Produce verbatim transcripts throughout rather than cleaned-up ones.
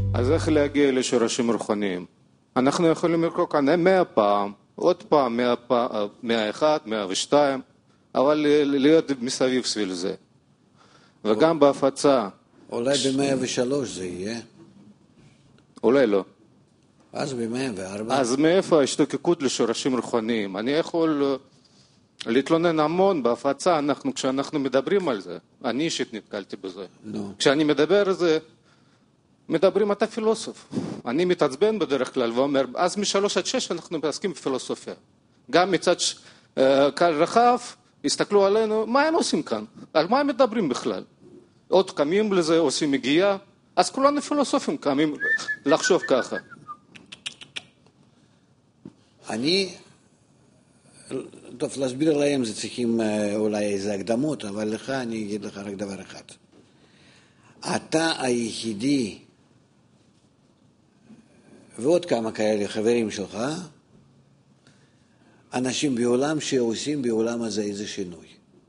אז איך להגיע לשורשים רוחניים? אנחנו יכולים לקרוא כאן מאה פעם, עוד פעם, מאה, פעם, מאה אחד, מאה ושתיים, אבל להיות מסביב סביב זה. וגם בהפצה. אולי ב-מאה ושלוש זה יהיה? אולי לא. אז ב-מאה וארבע? אז מאיפה ההשתוקקות לשורשים רוחניים? אני יכול להתלונן המון בהפצה, אנחנו, כשאנחנו מדברים על זה. אני אישית נתקלתי בזה. No. כשאני מדבר על זה, מדברים אתה פילוסוף. אני מתעצבן בדרך כלל ואומר, אז משלוש עד שש אנחנו מתעסקים בפילוסופיה. גם מצד קהל רחב, הסתכלו עלינו, מה הם עושים כאן? על מה הם מדברים בכלל? עוד קמים לזה, עושים מגיעה, אז כולנו פילוסופים קמים לחשוב ככה. אני, טוב, להסביר להם זה צריכים אולי איזה הקדמות, אבל לך אני אגיד לך רק דבר אחד. אתה היחידי, ועוד כמה כאלה חברים שלך, אנשים בעולם שעושים בעולם הזה איזה שינוי.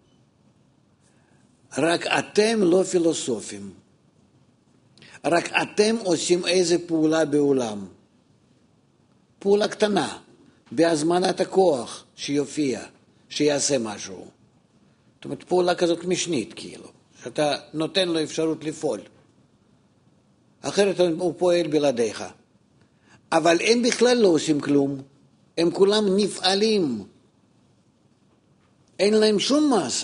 רק אתם לא פילוסופים. רק אתם עושים איזה פעולה בעולם. פעולה קטנה, בהזמנת הכוח שיופיע, שיעשה משהו. זאת אומרת, פעולה כזאת משנית כאילו, שאתה נותן לו אפשרות לפעול. אחרת הוא פועל בלעדיך. אבל הם בכלל לא עושים כלום. הם כולם נפעלים. אין להם שום מעשה.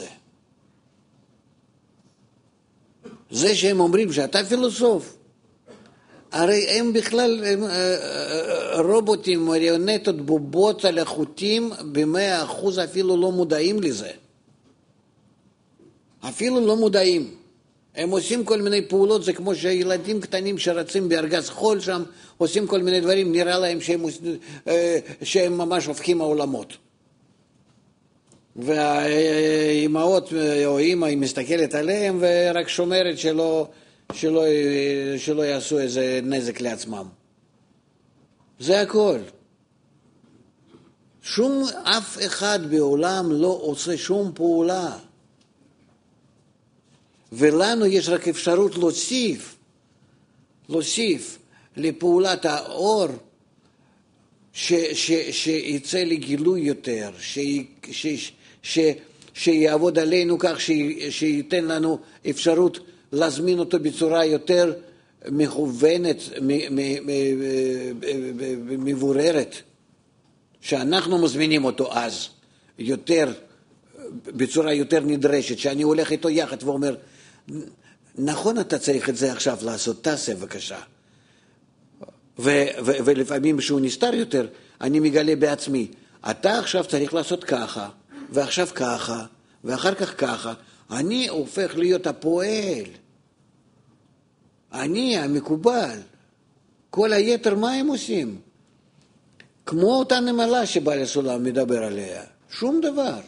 זה שהם אומרים שאתה פילוסוף, הרי הם בכלל הם, רובוטים, מריונטות, בובות על החוטים, במאה אחוז אפילו לא מודעים לזה. אפילו לא מודעים. הם עושים כל מיני פעולות, זה כמו שילדים קטנים שרצים בארגז חול שם, עושים כל מיני דברים, נראה להם שהם, שהם ממש הופכים העולמות. והאימהות או אימא היא מסתכלת עליהם ורק שומרת שלא, שלא, שלא יעשו איזה נזק לעצמם. זה הכל. שום, אף אחד בעולם לא עושה שום פעולה. ולנו יש רק אפשרות להוסיף, להוסיף לפעולת האור ש, ש, שיצא לגילוי יותר, ש, ש, ש, שיעבוד עלינו כך ש, שייתן לנו אפשרות להזמין אותו בצורה יותר מכוונת, מבוררת, שאנחנו מזמינים אותו אז יותר, בצורה יותר נדרשת, שאני הולך איתו יחד ואומר, נכון אתה צריך את זה עכשיו לעשות, תעשה בבקשה. ו- ו- ולפעמים שהוא נסתר יותר, אני מגלה בעצמי, אתה עכשיו צריך לעשות ככה, ועכשיו ככה, ואחר כך ככה, אני הופך להיות הפועל. אני המקובל. כל היתר מה הם עושים? כמו אותה נמלה שבעל הסולם מדבר עליה. שום דבר.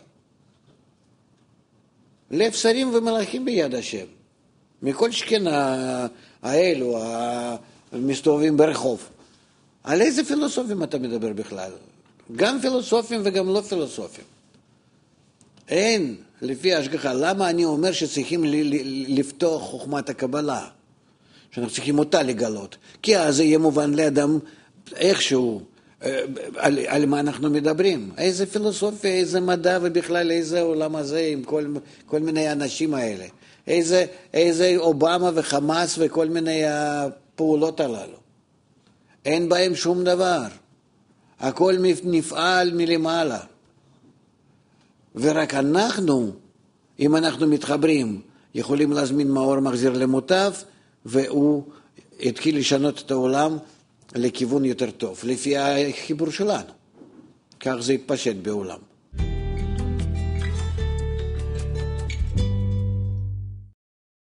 לב שרים ומלאכים ביד השם. מכל שכן האלו המסתובבים ברחוב. על איזה פילוסופים אתה מדבר בכלל? גם פילוסופים וגם לא פילוסופים. אין, לפי השגחה. למה אני אומר שצריכים לפתוח חוכמת הקבלה? שאנחנו צריכים אותה לגלות. כי אז זה יהיה מובן לאדם איכשהו על, על מה אנחנו מדברים. איזה פילוסופיה, איזה מדע ובכלל איזה עולם הזה עם כל, כל מיני אנשים האלה. איזה, איזה אובמה וחמאס וכל מיני הפעולות הללו. אין בהם שום דבר. הכל נפעל מלמעלה. ורק אנחנו, אם אנחנו מתחברים, יכולים להזמין מאור מחזיר למוטב, והוא התחיל לשנות את העולם לכיוון יותר טוב, לפי החיבור שלנו. כך זה יתפשט בעולם.